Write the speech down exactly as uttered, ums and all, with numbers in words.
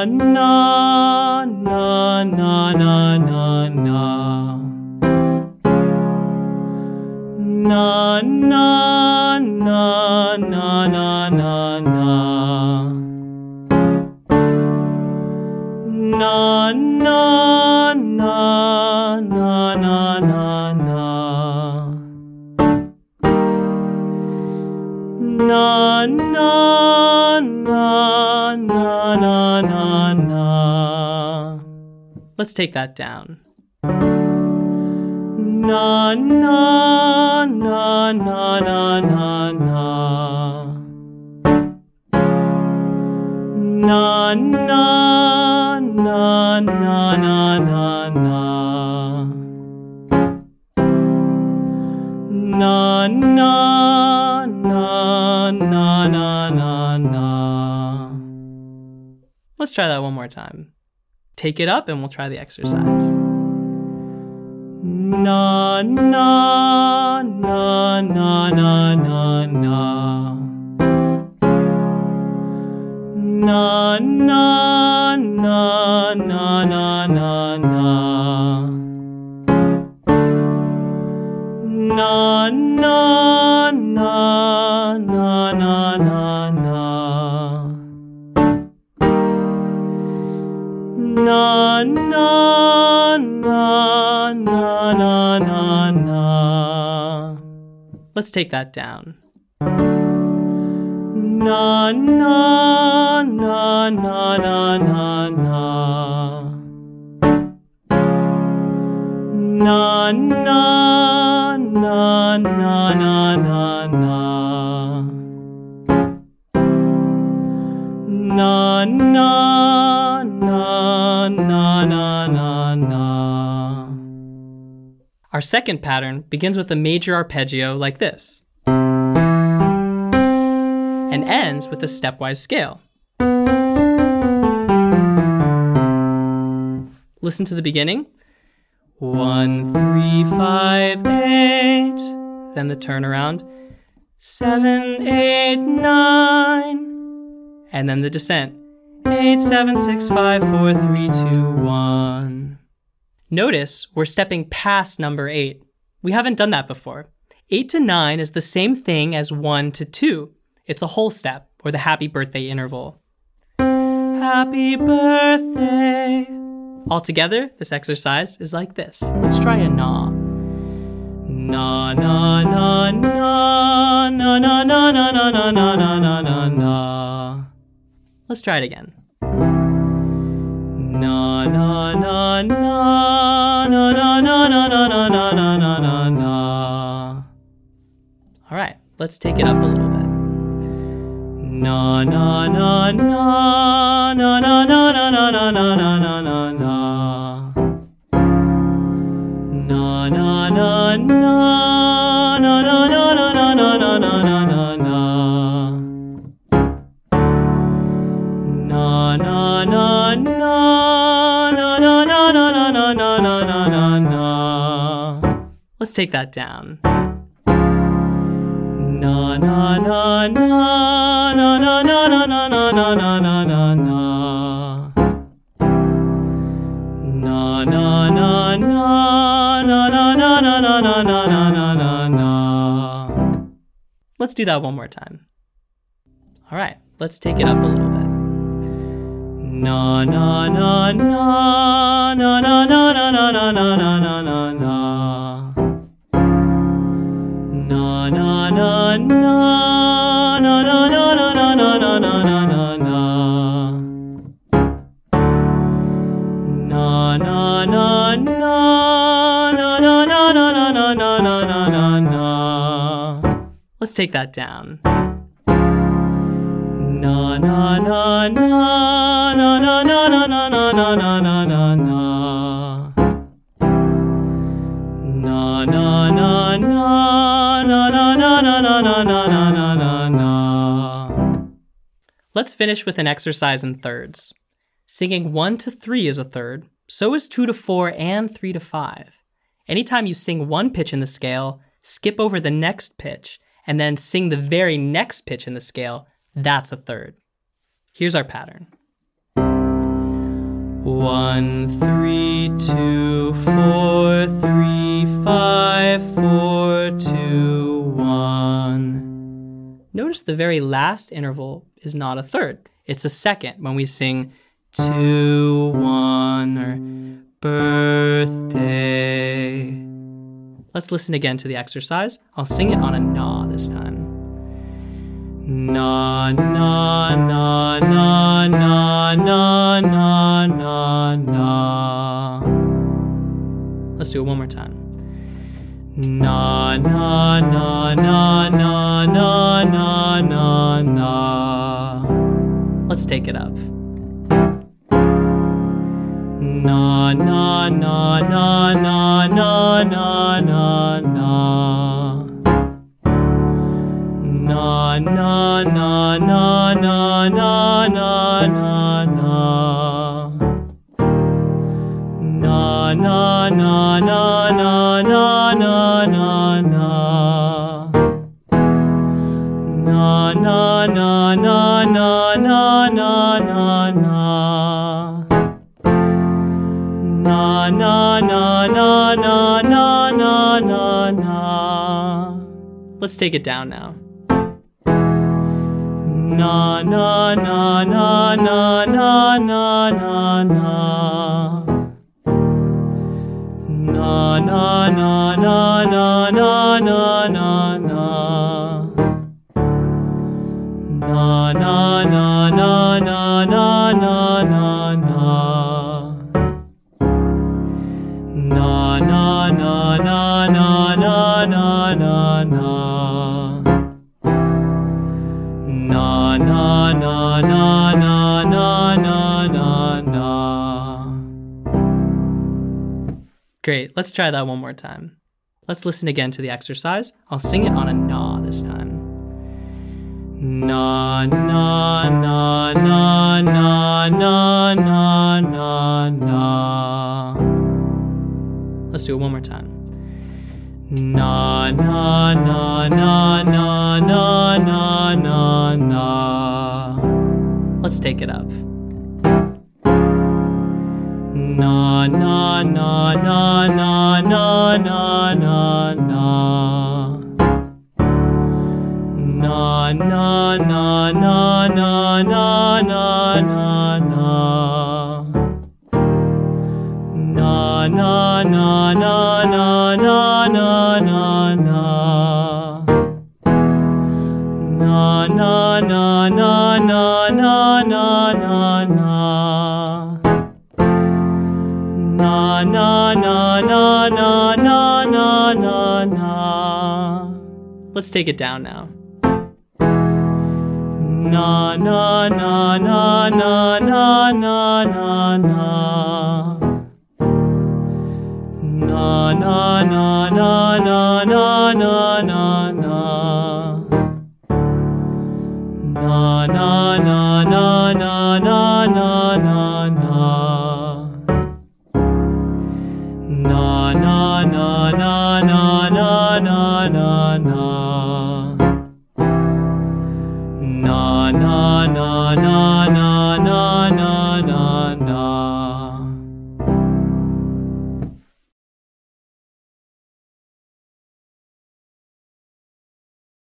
Na, na, na, na, na, na, na. Na, na, na, na, na, na, na. Na, na, na, na, na, na, na. Na, na, na, na, na, na, na. Let's take that down. Na, na, na, na, na, na, na. Na, na, na, na, na, na, na. Na, na, na, na, na, na, na. Let's try that one more time. Take it up and we'll try the exercise. Na, na, na, na, na, na, na. Na, na, na, na, na, na, na. Na, na, na, na, na, na, na. Na, na, na, na, na, na, na. Let's take that down. Na, na, na, na, na, na, na. Na, na, na, na, na, na, na. Na, na, na, na, na, na, na. Our second pattern begins with a major arpeggio like this, and ends with a stepwise scale. Listen to the beginning. One, three, five, eight. Then the turnaround. Seven, eight, nine. And then the descent. Eight, seven, six, five, four, three, two, one. Notice we're stepping past number eight. We haven't done that before. Eight to nine is the same thing as one to two. It's a whole step, or the happy birthday interval. Happy birthday. Altogether, this exercise is like this. Let's try a na. Na, na, na, na, na, na, na, na, na, na, na, na, na, na. Let's try it again. Na, na, na, na, na, na, na, na, na, na, na, na, na, na. All right, let's take it up a little bit. Na, na, na, na, na, na, na, na, na, na, na, na, na, na. Na, na, na, na, na, na, na, na, na, na, na, na, na, na. Na, na, na, na, na, na, na, na, na, na, na, na, na. Let's take that down. Na, na, na, na, na, na, na, na, na, na, na, na, na, na. Na, na, na, na, na, na, na, na, na, na, na, na, na, na. Let's do that one more time. All right, let's take it up a little bit. Na, na, na, na, na, na, na, na, na, na, na, na, na, na. Na, na, na, na, na, na, na, na, na, na, na, na, na, na. Na, na, na, na, na, na, na, na, na, na, na, na, na. Let's take that down. Na, na, na, na, na, na, na, na, na, na, na, na, na, na. Na, na, na, na, na, na, na, na, na, na, na, na, na. Let's finish with an exercise in thirds. Singing one to three is a third, so is two to four and three to five. Anytime you sing one pitch in the scale, skip over the next pitch, and then sing the very next pitch in the scale, that's a third. Here's our pattern. One, three, two, four, three, five, four, two, one. Notice the very last interval is not a third. It's a second when we sing two, one, or birthday. Let's listen again to the exercise. I'll sing it on a na this time. Na, na, na, na, na, na, na, na, na. Let's do it one more time. Na, na, na, na, na, na, na, na, na. Let's take it up. Na, na, na, na, na, na, na, na, na. Na, na, na, na, na, na, na, na, na. Na, na, na, na, na, na, na, na, na. Na, na, na, na, na, na, na, na, na. Na, na, na, na, na, na, na, na, na. Let's take it down now. Na, na, na, na, na, na, na, na, na. Na, na, na, na, na, na, na, na, na. Na, na, na, na, na, na, na, na, na. Na, na, na, na, na, na, na, na, na. Na, na, na, na, na, na, na, na, na. Great, let's try that one more time. Let's listen again to the exercise. I'll sing it on a na this time. Na, na, na, na, na, na, na, na, na. Let's do it one more time. Na, na, na, na, na, na, na, na, na. Let's take it up. Na, na, na, na, na, na, na, na, na. Na, na, na, na, na, na, na, na, na. Na, na, na, na, na, na, na, na, na. Na, na, na, na, na, na, na, na, na. Na, na, na, na, na, na, na, na, na. Let's take it down now. Na, na, na, na, na, na, na, na.